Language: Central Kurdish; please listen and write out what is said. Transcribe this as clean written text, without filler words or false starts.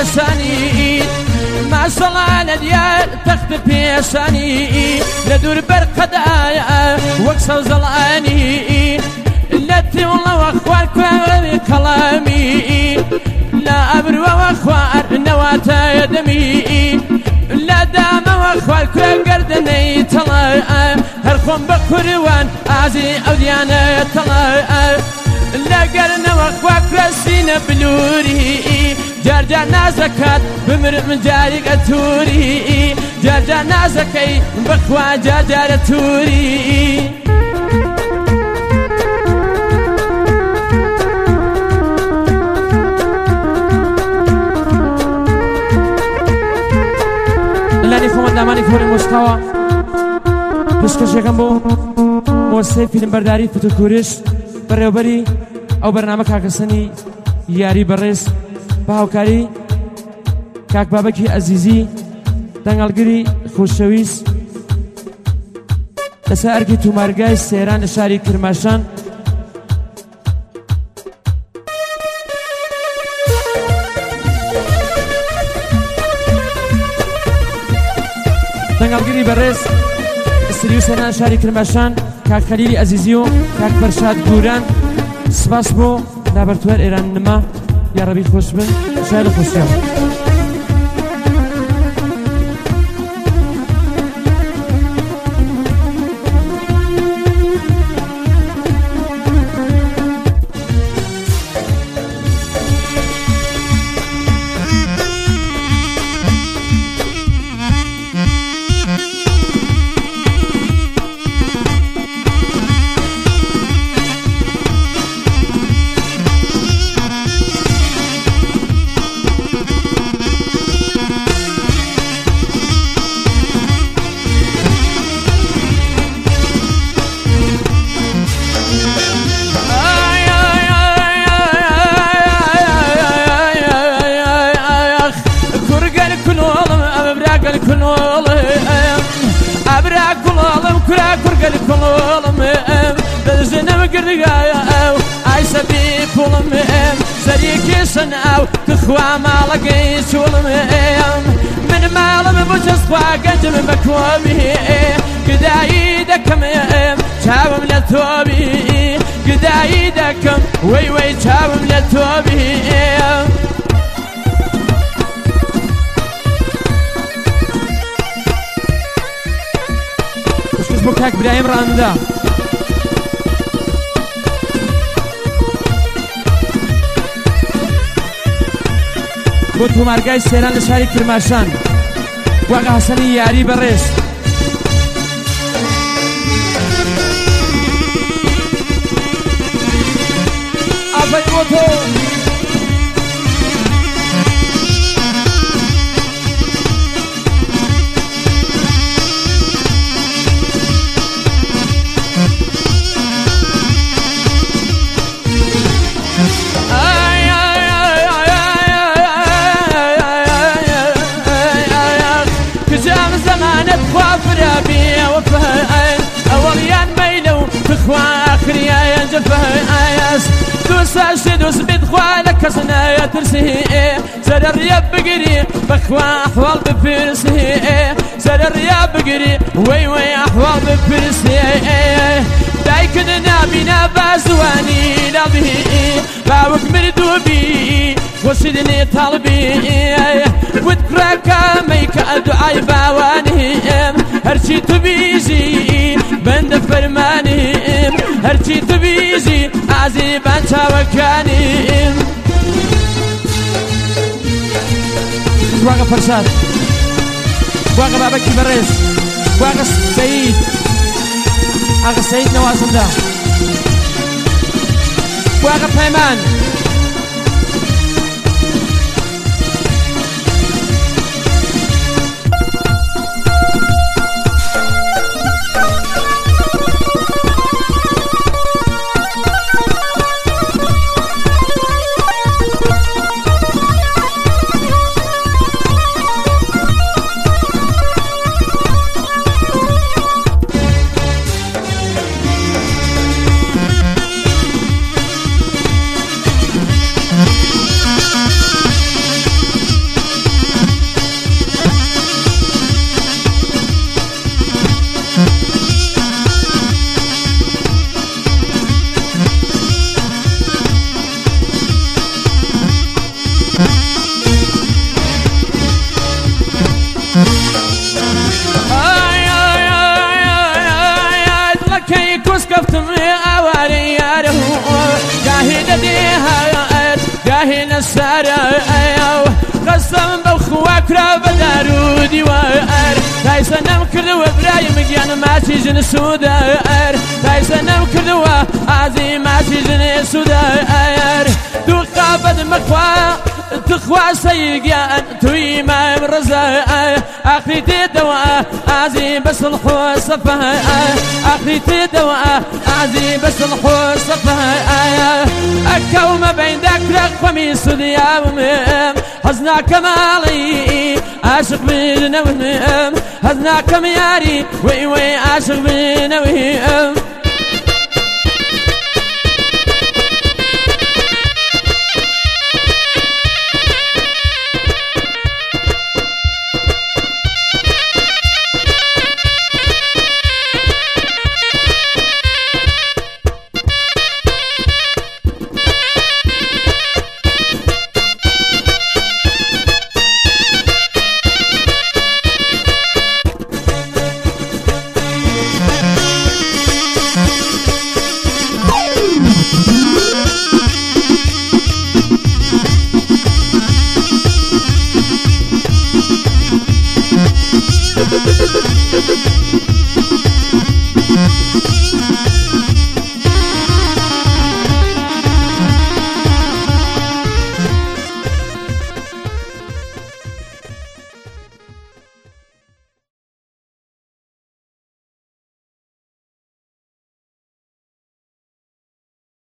بيساني ما صلى ديال تخت بيساني لدور برقدايا وكسو زلاني التي والله واخوان كلامي لا أبر واخوار نواتا دمي لا دام واخوار قردني طلع هرخم بقروان عزي أوديانا طلع لا قرنا واخوار سينا بلوري جارجا نازكات بمر من جاري قتوري جارجا نازكي بخوا جارجا توري لاني فومن داماني فوري مستوى بسكش يكمبو موسي فيلم برداري فتوكوريش بريوبري او برنامج كاكسني ياري بريس باوكاري كاك بابكي عزيزي دنگلگري خوشويس لساركي تومارگاي سيران شاري كرماشان دنگلگري بريس استريو سيران شاري كرماشان كاك خليلي عزيزيو كاك برشاد گوران سپاس بو لابرتوار ايران نما يا ربي خوش بن شاید خوشیم أو تخوى مالك سولم من مالم بجسوا قدم بكوامي قدايدكم شاوم للتوبي قدايدكم وي وي شاوم للتوبي وش اسمك هاك برايم راندا بوتو مارگای سیران لشاری کرماشان واقع حسنی یاری برش آفای بوتو آخری جفايس دوس دوس بدخوالك كسنا ترسي زر الرياب بقري بخوا أحوال بفرسي زر الرياب بقري وي وي أحوال بفرسي دايكنا بنا بازواني لبي باوك مردوبي وسيدني طالبي وذكرك ميك أدعي باواني هرشي تبيزي بند فرماني هرشي تبيزي عزيبا تاوكاني واقع فرشاد واقع بابكي بريس واقع سيد واقع سيد نواصل ده واقع بيمان نسارة قسم بخواك راب دارو ديوار تايسنم كردوا برايم جان ماشي جن سودار تايسنم كردوا عزي ماشي جن سودار دو قابد مخوا تخوا سيجان توي ما مرزا اخري تدوا عزي بس الحو صفا اخري تدوا عزي بس الحو صفا اكو ما بين ذاك قميص ديام حزنا كمالي عاشق من نوم حزنا كمياري وي عاشق من نوم